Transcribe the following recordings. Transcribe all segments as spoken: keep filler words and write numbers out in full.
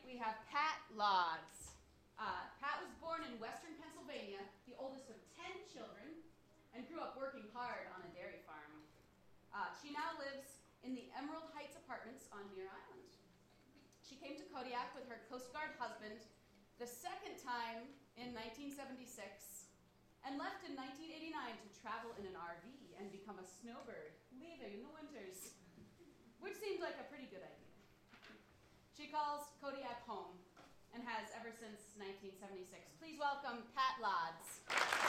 we have Pat Lodds. Uh, Pat was born in western Pennsylvania, the oldest of ten children, and grew up working hard on a dairy farm. Uh, she now lives in the Emerald Heights Apartments on Deer Island. She came to Kodiak with her Coast Guard husband the second time in nineteen seventy-six and left in nineteen eighty-nine to travel in an R V and become a snowbird, leaving in the winters, which seemed like a pretty good idea. She calls Kodiak home and has ever since nineteen seventy-six. Please welcome Pat Lodds.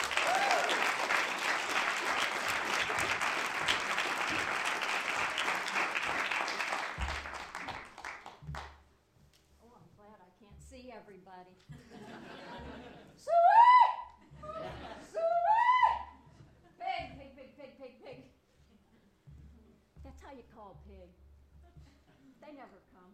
Oh, I'm glad I can't see everybody. Sweet! Sweet! Pig, pig, pig, pig, pig, pig. That's how you call pig. They never come.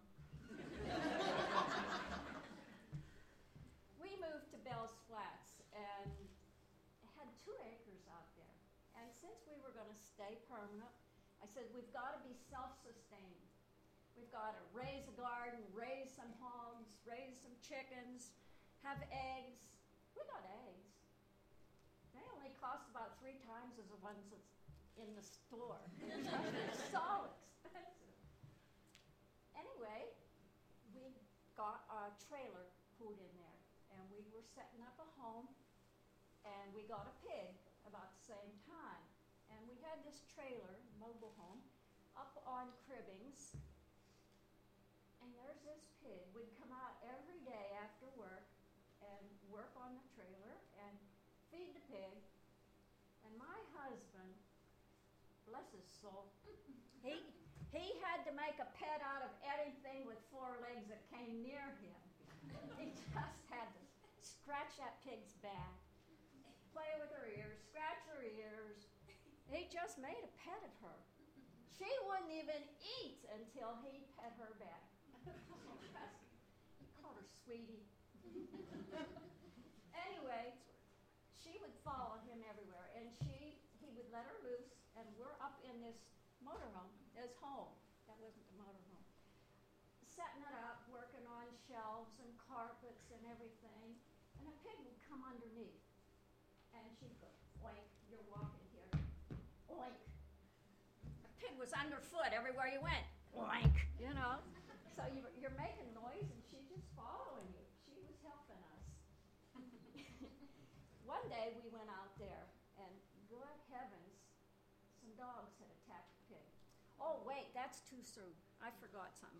We moved to Bell's Flats and had two acres out there. And since we were going to stay permanent, I said, we've got to be self-sustained. We've got to raise a garden, raise some hogs, raise some chickens, have eggs. We got eggs. They only cost about three times as the ones that's in the store. They're so expensive. Anyway, we got a trailer put in there, and we were setting up a home, and we got a pig about the same time. And we had this trailer, mobile home, up on cribbings, and there's this pig. We'd come out every day after work and work on the trailer and feed the pig. And my husband, bless his soul, he he had to make a pet out of anything with four legs that came near him. He just had to scratch that pig's back, play with her ears, scratch her ears. He just made a pet of her. She wouldn't even eat until he pet her back. He called her Sweetie. Anyway, she would follow him everywhere, and she he would let her loose, and we're up in this motorhome, his home. That wasn't the motorhome. Setting it up, working on shelves and carpets and everything, and a pig would come underneath, and she'd go, oink, you're walking here, oink. The pig was underfoot everywhere you went, oink, you know. So you, you're making noise, and she's just following you. She was helping us. One day we went out there, and good heavens, some dogs had attacked the pig. Oh, wait, that's too soon. I forgot something.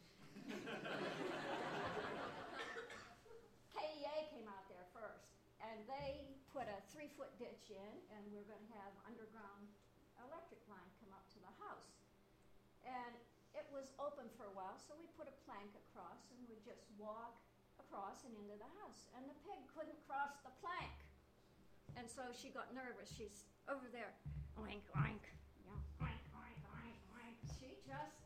K E A came out there first, and they put a three-foot ditch in, and we're going to have underground electric line come up to the house. And it was open for a while, so we put a plank across, and we just walk across and into the house. And the pig couldn't cross the plank. And so she got nervous. She's over there, oink, oink, yeah, oink, oink, oink, oink. She just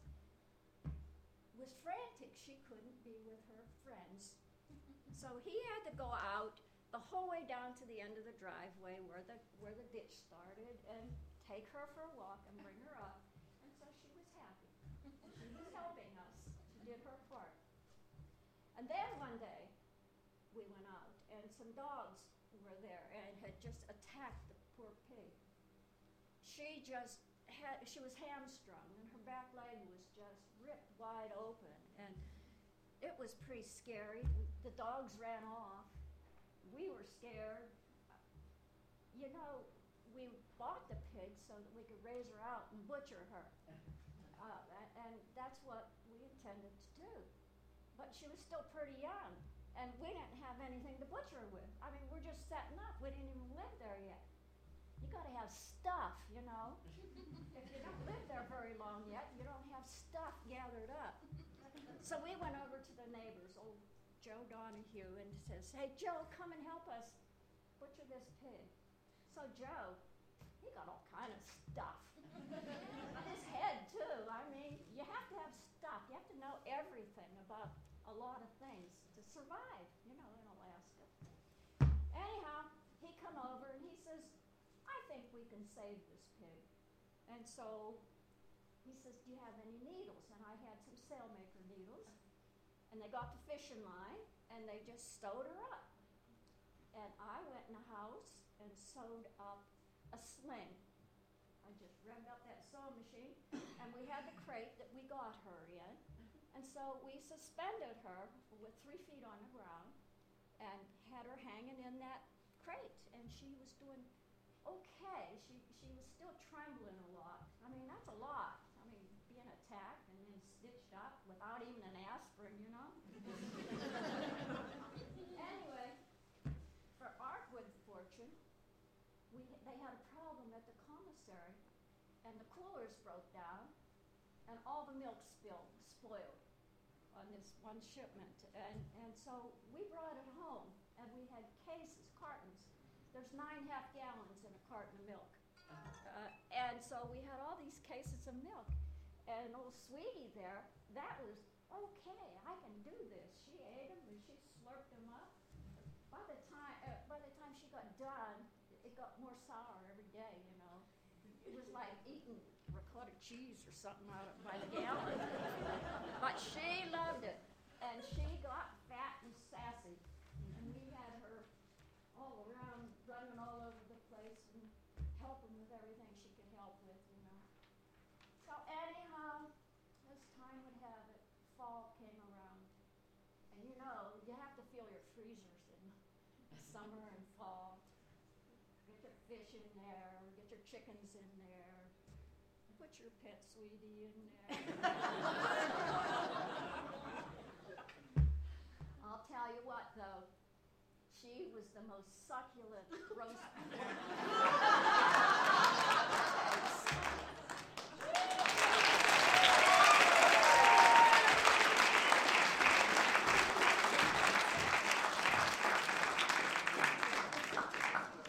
was frantic. She couldn't be with her friends. So he had to go out the whole way down to the end of the driveway where the where the ditch started and take her for a walk and bring her up. And so she was happy. She was helping us. She did her part. And then one day we went out, and some dogs were there and had just attacked the poor pig. She just had, she was hamstrung, and her back leg was just ripped wide open, and it was pretty scary. The dogs ran off. We were scared. You know, we bought the pig so that we could raise her out and butcher her. Uh, and that's what we intended to do. But she was still pretty young, and we didn't have anything to butcher her with. I mean, we're just setting up. We didn't even live there yet. You got to have stuff, you know. If you don't live there very long yet, you don't have stuff gathered up. So we went over to the neighbors, old Joe Donahue, and says, hey, Joe, come and help us butcher this pig. So Joe, he got all kind of stuff. His head, too. I mean, you have to have stuff. You have to know everything about a lot of things to survive, you know, in Alaska. Anyhow, he come over and he says, I think we can save this pig. And so he says, do you have any needles? And I had some sailmaker needles. And they got the fishing line, and they just stowed her up. And I went in the house and sewed up a sling. I just revved up that sewing machine, and we had the crate that we got her in. And so we suspended her with three feet on the ground and had her hanging in that crate. And she was doing okay. She, she was still trembling a lot. I mean, that's a lot. I mean, being attacked and then stitched up without even an aspirin, you know? Anyway, for our good fortune, we, they had a problem at the commissary, and the coolers broke down, and all the milk spilled, spoiled on this one shipment. And, and so we brought it home, and we had cases, cartons. There's nine half gallons in a carton of milk. Uh, and so we had all these cases of milk. And old Sweetie there, that was, okay, I can do this. She ate them, and she slurped them up. By the time, uh, by the time she got done, it got more sour every day, you know. It was like eating ricotta cheese or something out of by the gallon. But she loved it, and she got fat and sassy, and we had her all around, running all over the place and helping with everything she could help with, you know. So anyhow, as time would have it, fall came around, and you know, you have to fill your freezers in summer and fall. Get your fish in there, get your chickens in there, put your pet Sweetie in there. I'll tell you what, though, she was the most succulent roast.